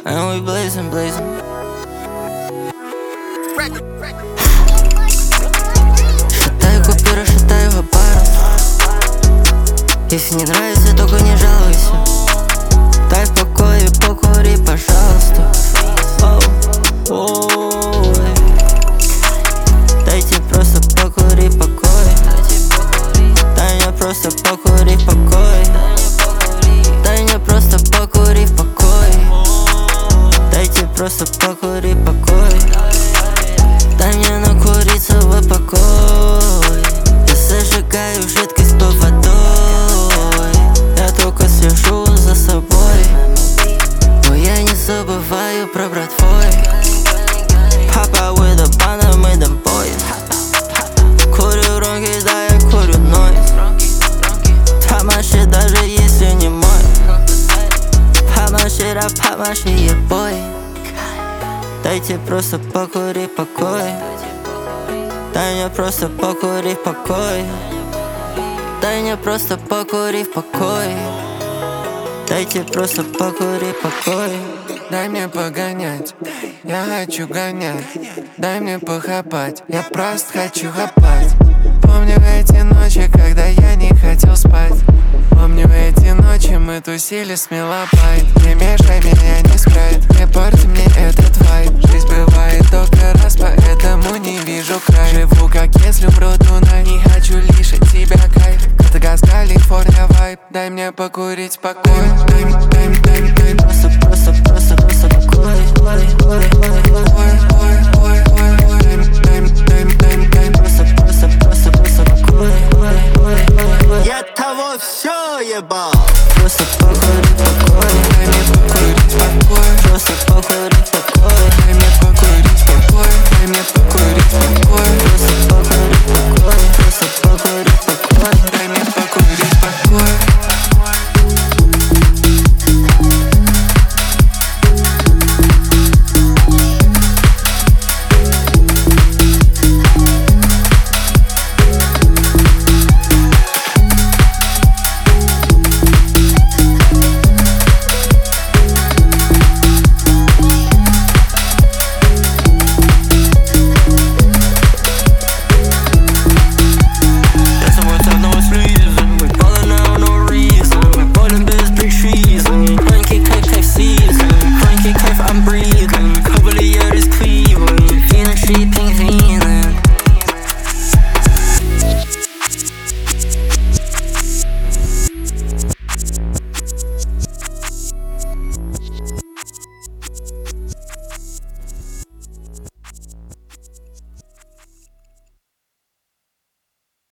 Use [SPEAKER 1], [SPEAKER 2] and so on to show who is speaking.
[SPEAKER 1] and we blazing, blazing. Шатай купюры, шатай в аппарат. Если не нравится, только не жалуйся. Дай в покое, покури, пожалуйста. Ой. Дайте просто покури, покой. Дай мне просто покури, покой. Дай мне просто покури, покой. Дайте просто покури, покой. Дай мне накуриться в покой. Я зажигаю жидкость под водой. Я только слежу за собой, но я не забываю про братвой. Papa with a banda, мы the boys. Курю ронки, да я курю нойз. Pop my shit, даже если не мой. Pop my shit, I pop my shit, yeah boy. Дайте просто покури, покой. Дай мне просто покури, покой. Дай мне просто покури, покой. Дайте просто покури, покой.
[SPEAKER 2] Дай мне погонять, я хочу гонять. Дай мне похапать, я просто хочу хапать. Помню эти ночи, когда я не хотел спать. Помню эти ночи, мы тусили с мелопайт. Не мешай меня, не спрайт, не порти мне этот вайб. Жизнь бывает только раз, поэтому не вижу край. Живу как если умру тунай, не хочу лишить тебя кайф. Это газ, Калифорния вайб, дай мне покурить спокойно. Дай
[SPEAKER 1] Просто покой. Просто покой. Я того все ебал. Просто покой.